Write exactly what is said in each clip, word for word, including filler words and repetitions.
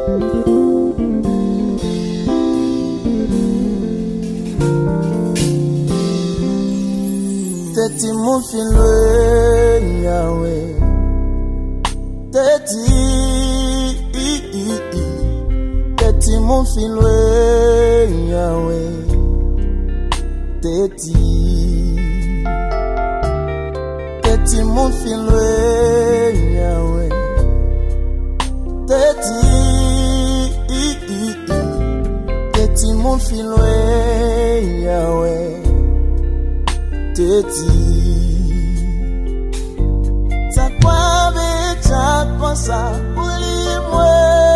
Teti mon filwe Yahweh, Teti, Teti mon filwe Yahweh, Teti, Teti mon filwe Yahweh, Teti, Teti mon filwe Yahweh, Teti. Takwabe chakosa ulimwe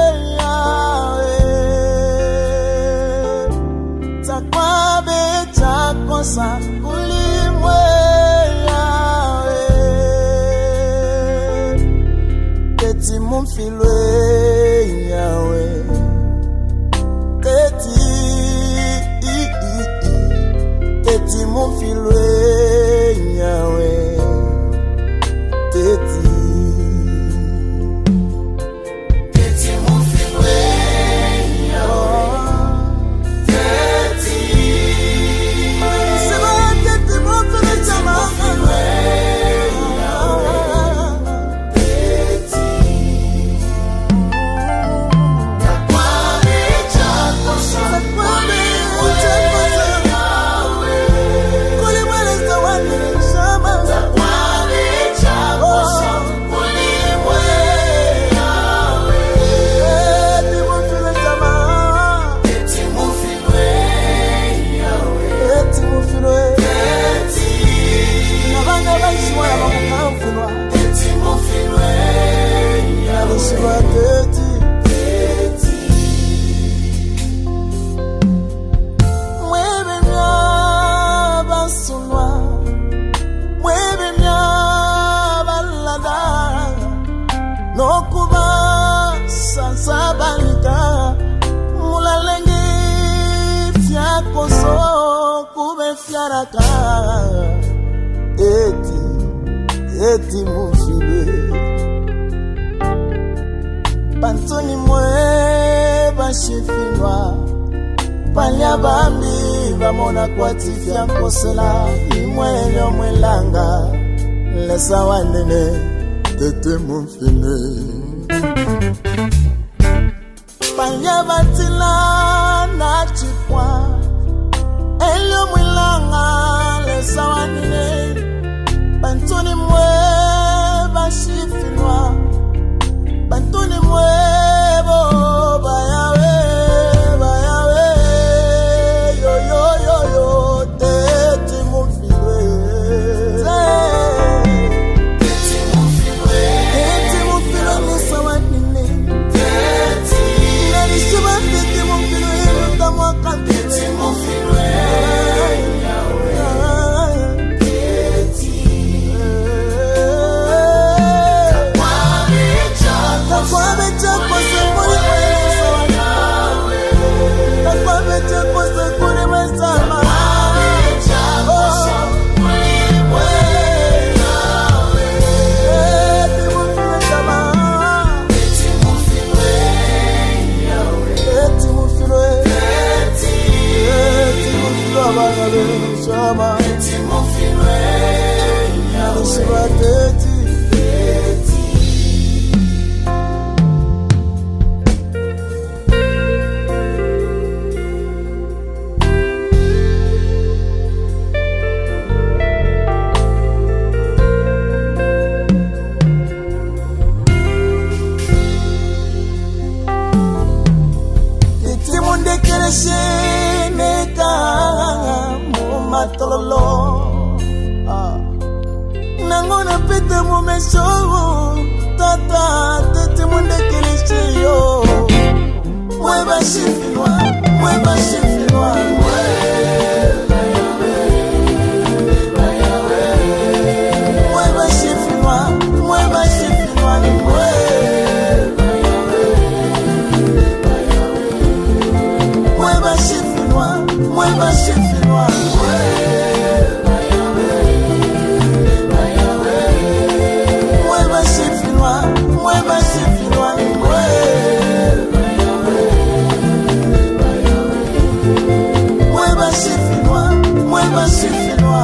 Yahweh, Takwabe chakosa ulimwe Yahweh, Teti mon filwe Yahweh, Teti, Teti mon filwe Yahweh, Teti, Teti mon filwe Yahweh, Teti, c'est vrai, Teti mon filwe Yahweh, Teti, Takwabe chakosa ulimwe Yahweh, kulimwe zawadi shama Takwabe chakosa ulimwe Yahweh, Teti mon filwe shama, Teti mon filwe Yahweh, Teti mon filwe, Teti, nabanga baishwa bamukamfulwa, Teti mon filwe Yahweh, Teti, Teti, mwebe mya basunwa, mwebe mya balada, nokuba sansabalika, mulalenge fiakoso kube fiaraka, Eti, Eti mufilwe, Pantoni mwe bashifinwa, Panya bambi bamona kwati fiankosela, Imwele omwelanga, Lesa wanene, Teti mufilwe, Panya batila na chipwa, Elio mwilanga, Lesa wanene, Pantoni mwe bashifinwa, Pantoni mwe bo bayawe, bayawe, yo yo yo yo, Teti mon filwe, Teti mon filwe, Teti mon filwe, Lesa wanene, Teti, Nanishiba Teti mon filwe, Lutamwa kantilwe, Teti mon filwe Yahweh, Teti, Takwabe chakosa ulimwe Yahweh, Takwabe chakosa ulimwe sama, Takwabe chakosa ulimwe Yahweh, Teti mon filwe sama, Teti mon filwe Yahweh, Teti mon filwe, Teti, Teti mon filwe abagabe shama, Teti mon filwe Yahweh, Teti, Teti. Teti munde kereshe neka mumatololo, nangona pete mumesho, Tata, Teti munde kereshe yo, mwe bashifinwa, mwe bashifinwa, mwe mwe bashifinwa, mwe bashifinwa ni mwe, mwe bashifinwa, mwe bashifinwa, mwe, mwe bashifinwa. bashifilwa, mwe bashifilwa.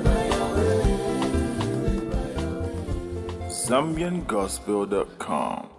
Zambian Gospel dot com